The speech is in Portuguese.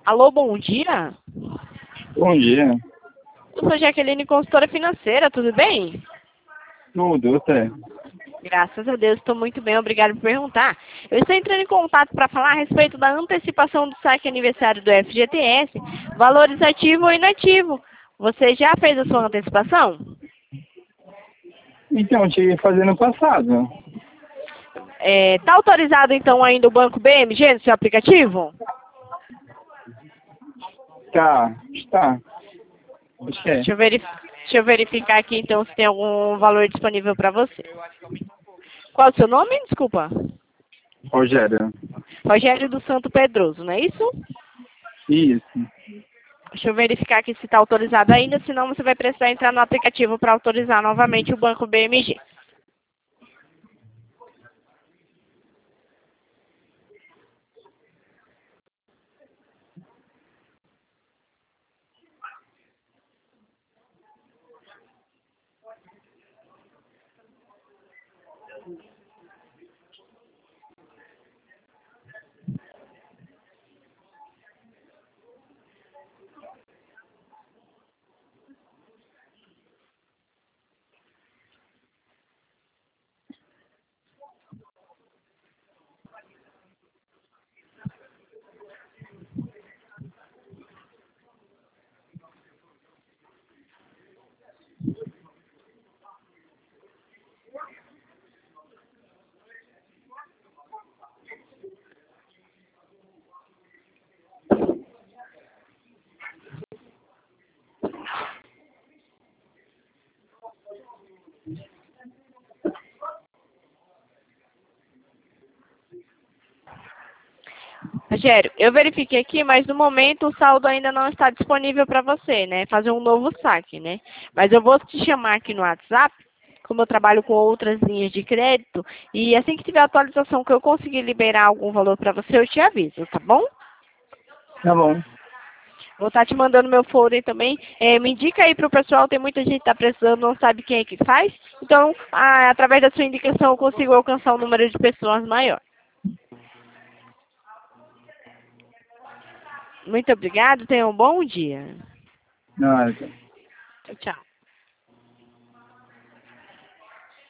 Alô, bom dia. Bom dia. Eu sou Jaqueline, consultora financeira, tudo bem? Tudo, você? Graças a Deus, estou muito bem, obrigado por perguntar. Eu estou entrando em contato para falar a respeito da antecipação do saque aniversário do FGTS, valores ativo ou inativo. Você já fez a sua antecipação? Então, eu tive que fazer no passado. Tá autorizado então ainda o Banco BMG no seu aplicativo? Tá, está. Acho que é. Deixa eu verificar aqui então se tem algum valor disponível para você. Qual é o seu nome? Desculpa. Rogério. Rogério do Santo Pedroso, não é isso? Isso. Deixa eu verificar aqui se está autorizado ainda, senão você vai precisar entrar no aplicativo para autorizar novamente o Banco BMG. Rogério, eu verifiquei aqui, mas no momento o saldo ainda não está disponível para você, né? Fazer um novo saque, né? Mas eu vou te chamar aqui no WhatsApp, como eu trabalho com outras linhas de crédito, e assim que tiver atualização que eu conseguir liberar algum valor para você, eu te aviso, tá bom? Tá bom. Vou estar te mandando meu folder também. Me indica aí para o pessoal, tem muita gente que está precisando, não sabe quem é que faz. Então, através da sua indicação, eu consigo alcançar um número de pessoas maior. Muito obrigado, tenha um bom dia. Não, Tchau, tchau.